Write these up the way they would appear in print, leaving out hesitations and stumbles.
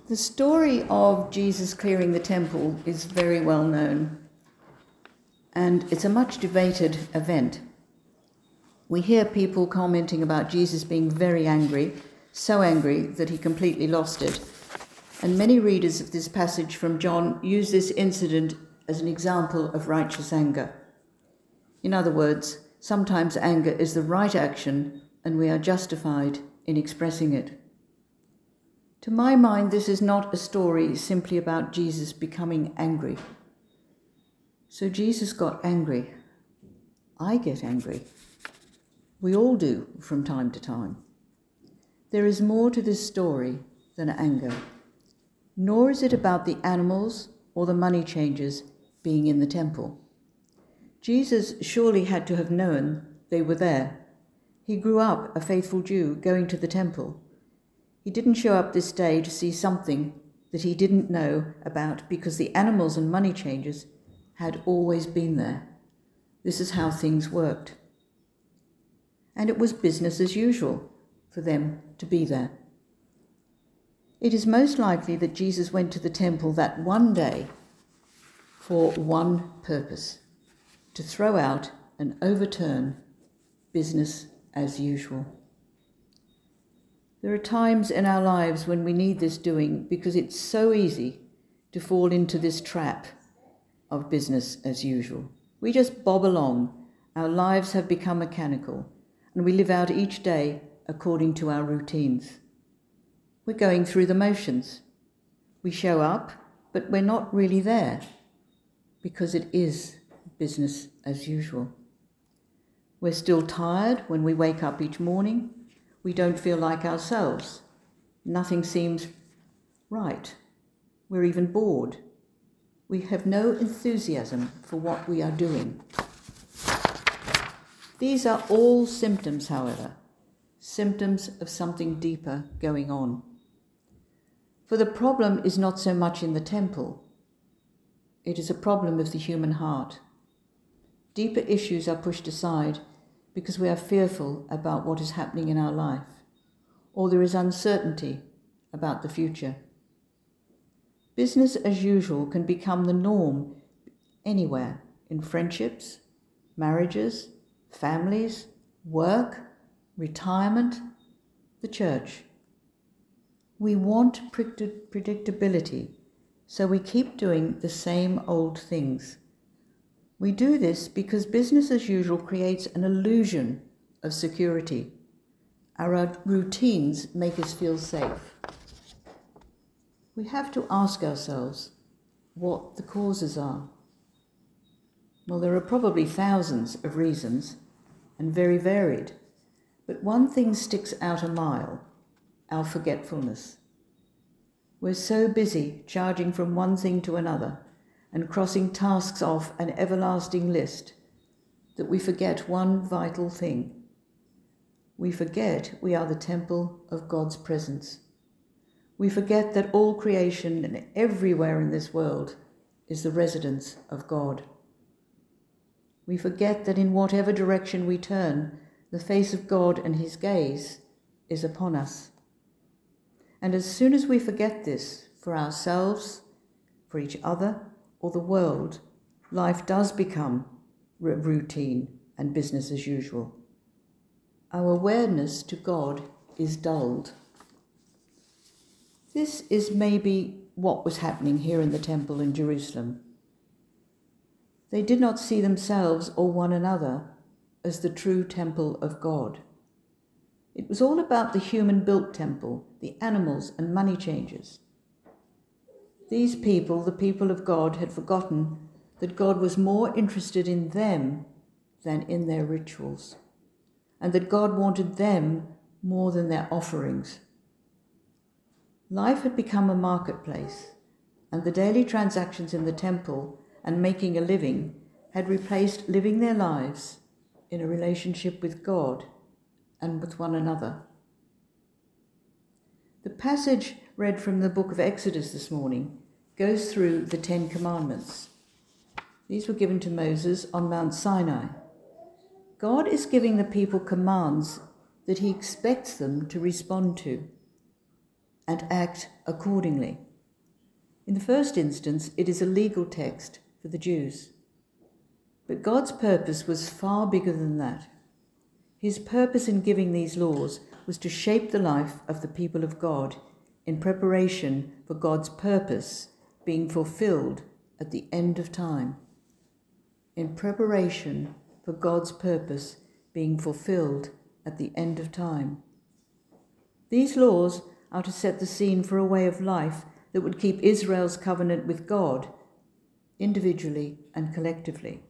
The story of Jesus clearing the temple is very well known, and it's a much debated event. We hear people commenting about Jesus being very angry, so angry that he completely lost it. And many readers of this passage from John use this incident as an example of righteous anger. In other words, sometimes anger is the right action and we are justified in expressing it. To my mind, this is not a story simply about Jesus becoming angry. So Jesus got angry. I get angry. We all do from time to time. There is more to this story than anger, nor is it about the animals or the money changers being in the temple. Jesus surely had to have known they were there. He grew up a faithful Jew going to the temple. He didn't show up this day to see something that he didn't know about because the animals and money changers had always been there. This is how things worked. And it was business as usual for them to be there. It is most likely that Jesus went to the temple that one day for one purpose: to throw out and overturn business as usual. There are times in our lives when we need this doing because it's so easy to fall into this trap of business as usual. We just bob along. Our lives have become mechanical and we live out each day according to our routines. We're going through the motions. We show up, but we're not really there because it is business as usual. We're still tired when we wake up each morning. We don't feel like ourselves. Nothing seems right. We're even bored. We have no enthusiasm for what we are doing. These are all symptoms, however, symptoms of something deeper going on. For the problem is not so much in the temple. It is a problem of the human heart. Deeper issues are pushed aside because we are fearful about what is happening in our life, or there is uncertainty about the future. Business as usual can become the norm anywhere, in friendships, marriages, families, work, retirement, the church. We want predictability, so we keep doing the same old things. We do this because business as usual creates an illusion of security. Our routines make us feel safe. We have to ask ourselves what the causes are. Well, there are probably thousands of reasons and very varied, but one thing sticks out a mile: our forgetfulness. We're so busy charging from one thing to another and crossing tasks off an everlasting list that we forget one vital thing. We forget we are the temple of God's presence. We forget that all creation and everywhere in this world is the residence of God. We forget that in whatever direction we turn, the face of God and his gaze is upon us. And as soon as we forget this for ourselves, for each other, or the world, life does become routine and business as usual. Our awareness to God is dulled. This is maybe what was happening here in the temple in Jerusalem. They did not see themselves or one another as the true temple of God. It was all about the human-built temple, the animals and money changers. These people, the people of God, had forgotten that God was more interested in them than in their rituals, and that God wanted them more than their offerings. Life had become a marketplace, and the daily transactions in the temple and making a living had replaced living their lives in a relationship with God and with one another. The passage read from the book of Exodus this morning goes through the 10 Commandments. These were given to Moses on Mount Sinai. God is giving the people commands that he expects them to respond to. and act accordingly. In the first instance, it is a legal text for the Jews. But God's purpose was far bigger than that. His purpose in giving these laws was to shape the life of the people of God in preparation for God's purpose being fulfilled at the end of time. In preparation for God's purpose being fulfilled at the end of time. These laws are to set the scene for a way of life that would keep Israel's covenant with God, individually and collectively.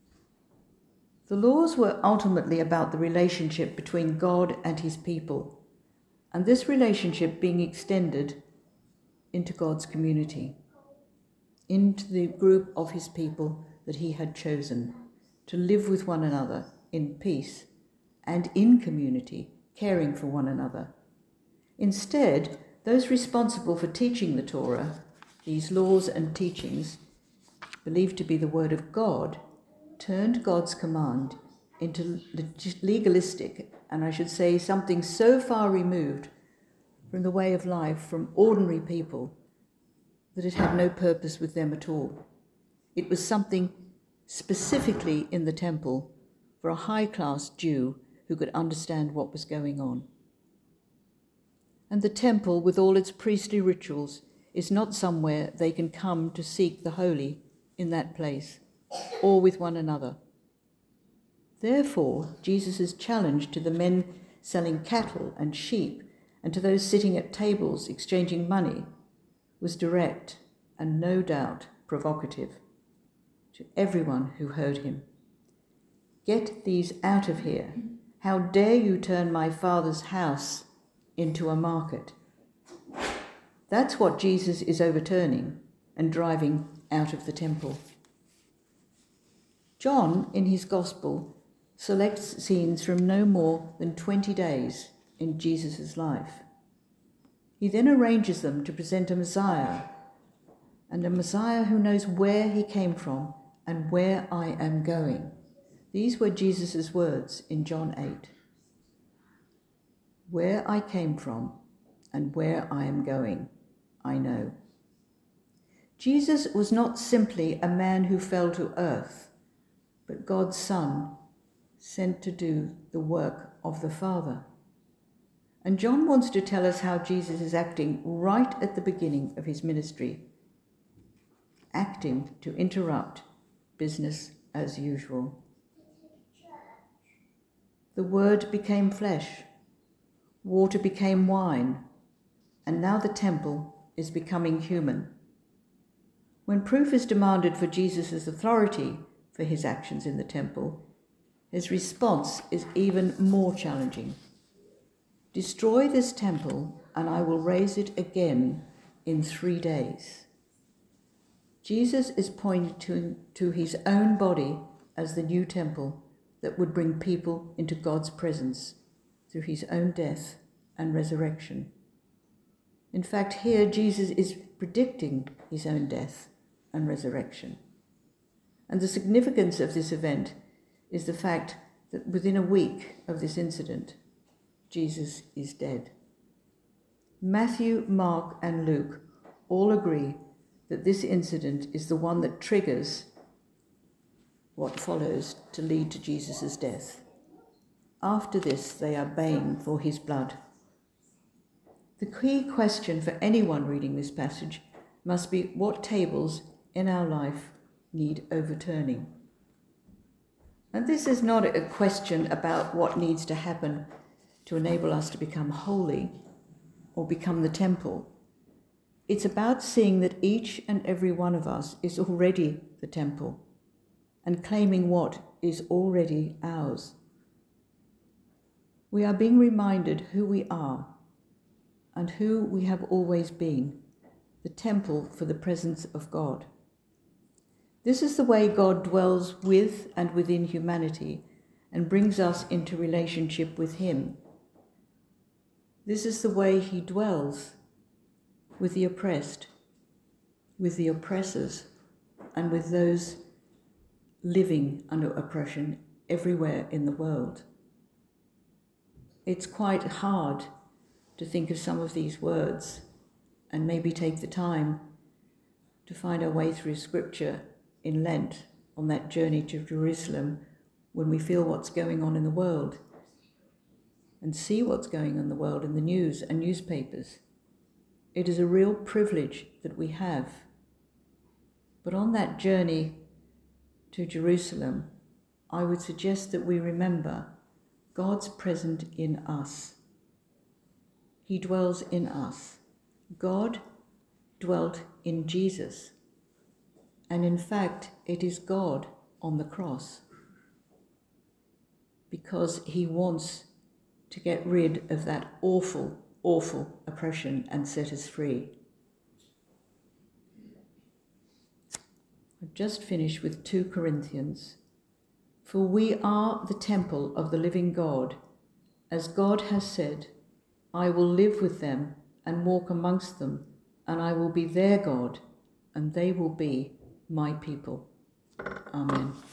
The laws were ultimately about the relationship between God and his people, and this relationship being extended into God's community, into the group of his people that he had chosen to live with one another in peace and in community, caring for one another. Instead, those responsible for teaching the Torah, these laws and teachings, believed to be the word of God, turned God's command into legalistic, and I should say something so far removed from the way of life from ordinary people that it had no purpose with them at all. It was something specifically in the temple for a high-class Jew who could understand what was going on. And the temple, with all its priestly rituals, is not somewhere they can come to seek the holy in that place, or with one another. Therefore, Jesus' challenge to the men selling cattle and sheep and to those sitting at tables exchanging money was direct and no doubt provocative to everyone who heard him. Get these out of here. How dare you turn my Father's house into a market? That's what Jesus is overturning and driving out of the temple. John, in his Gospel, selects scenes from no more than 20 days in Jesus' life. He then arranges them to present a Messiah, and a Messiah who knows where he came from and where I am going. These were Jesus' words in John 8. Where I came from and where I am going, I know. Jesus was not simply a man who fell to earth, but God's Son, sent to do the work of the Father. And John wants to tell us how Jesus is acting right at the beginning of his ministry, acting to interrupt business as usual. The Word became flesh, water became wine, and now the temple is becoming human. When proof is demanded for Jesus' authority for his actions in the temple, his response is even more challenging. Destroy this temple, and I will raise it again in 3 days. Jesus is pointing to his own body as the new temple that would bring people into God's presence through his own death and resurrection. In fact, here Jesus is predicting his own death and resurrection. And the significance of this event is the fact that within a week of this incident, Jesus is dead. Matthew, Mark, and Luke all agree that this incident is the one that triggers what follows to lead to Jesus' death. After this, they are baying for his blood. The key question for anyone reading this passage must be what tables in our life need overturning. And this is not a question about what needs to happen to enable us to become holy or become the temple. It's about seeing that each and every one of us is already the temple and claiming what is already ours. We are being reminded who we are and who we have always been, the temple for the presence of God. This is the way God dwells with and within humanity and brings us into relationship with him. This is the way he dwells with the oppressed, with the oppressors, and with those living under oppression everywhere in the world. It's quite hard to think of some of these words and maybe take the time to find our way through Scripture in Lent on that journey to Jerusalem when we feel what's going on in the world and see what's going on in the world in the news and newspapers. It is a real privilege that we have. But on that journey to Jerusalem, I would suggest that we remember God's present in us. He dwells in us. God dwelt in Jesus. And in fact, it is God on the cross, because he wants to get rid of that awful, awful oppression and set us free. I've just finished with 2 Corinthians. For we are the temple of the living God, as God has said, I will live with them and walk amongst them, and I will be their God, and they will be my people. Amen.